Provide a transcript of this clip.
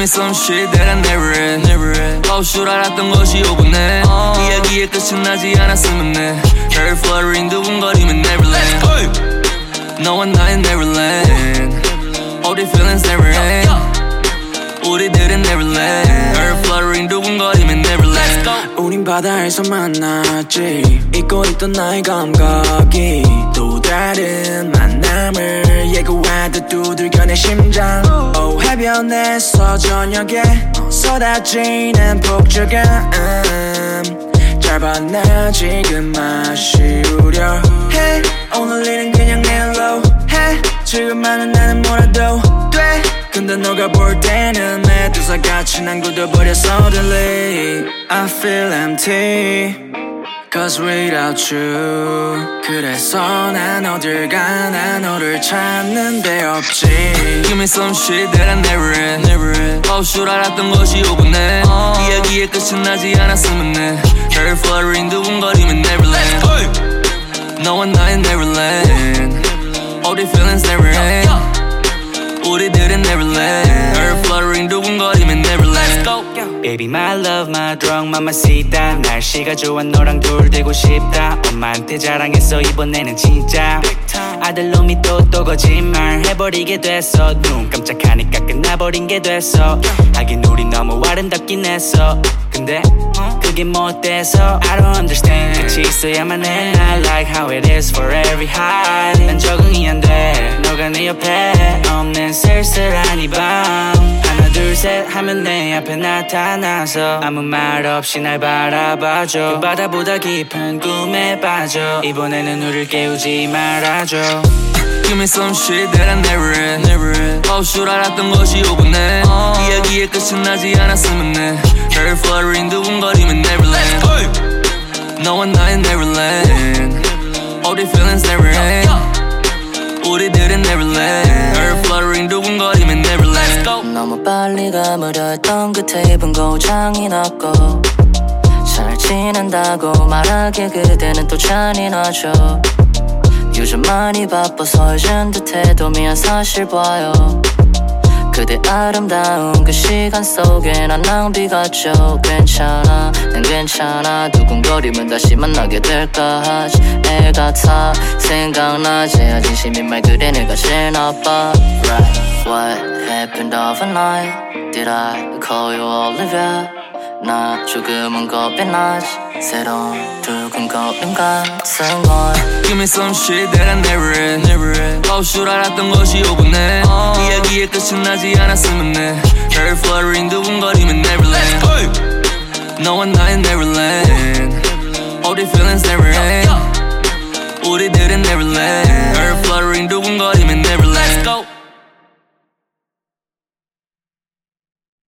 me some shit that I never read 줄 알았던 것이 오고네 이야기의 끝은 나지 않았으면 해 Her fluttering 두근거리면 Neverland 너와 나의 Neverland All the feelings never end 우리들은 Neverland Her fluttering 두근거리면 Neverland 우린 바다에서 만났지 잊고 있던 나의 감각이 또 다른 만남을 예고하듯 두들겨 내 심장 해변에서 저녁에 쏟아지는 폭죽음 짧아 나 지금 마시우려 해 오늘 일은 그냥 멜로우 해 지금만은 나는 뭐라도 돼 근데 너가 볼 때는 메두사같이 난 굳어버려 suddenly I feel empty Cause without you 그래서 난 어딜 가나 너를 찾는 데 없지 Give me some shit that I never read 줄 알았던 것이 오고네 이야기의 끝은 나지 않았으면 해 Her fluttering 두근거리면 Neverland 너와 나의 Neverland All the feelings never end 우리들은 Neverland Her fluttering 두근거리면 Neverland Baby my love my drug mamacita 날씨가 좋아 너랑 둘 되고 싶다 엄마한테 자랑했어 이번에는 진짜 아들놈이 또 거짓말 해버리게 됐어 눈 깜짝하니까 끝나버린 게 됐어 하긴 우리 너무 아름답긴 했어 근데 그게 뭐 어때서 I don't understand 끝이 있어야만 해 I like how it is for every high 난 적응이 안 돼 너가 내 옆에 없는 쓸쓸한 이 밤 하나 둘 셋 하면 내 앞에 나타나서 아무 말 없이 날 바라봐줘 그 바다보다 깊은 꿈에 빠져 이번에는 우릴 깨우지 말아줘 Give me some shit that I never read 줄 알았던 것이 오고네 이야기의 끝은 나지 않았으면 해 Her fluttering 두근거리면 Neverland 너와 나의 Neverland All the feelings never end 우리들은 Neverland Her fluttering 두근거리면 Neverland 너무 빨리 가무려 했던 그 테이프는 고장이 났고 잘 지낸다고 말하기에 그대는 또 잔인하죠 요즘 많이 바빠서 잊은 듯해도 미안 사실 봐요 그대 아름다운 그 시간 속에 난 낭비 같죠 괜찮아 난 괜찮아 두근거리면 다시 만나게 될까 하지 애 같아 생각나지 진심인 말 그래 내가 제일 나빠 Right What happened overnight Did I call you Olivia 나 조금은 겁이 나지 새로운 두근거림 같은 걸 Give me some shit that I never read 줄 알았던 것이 오고네 이야기의 끝은 나지 않았으면 해 Her fluttering 두근거리면 Neverland 너와 나의 Neverland All the feelings never end 우리들은 Neverland Her fluttering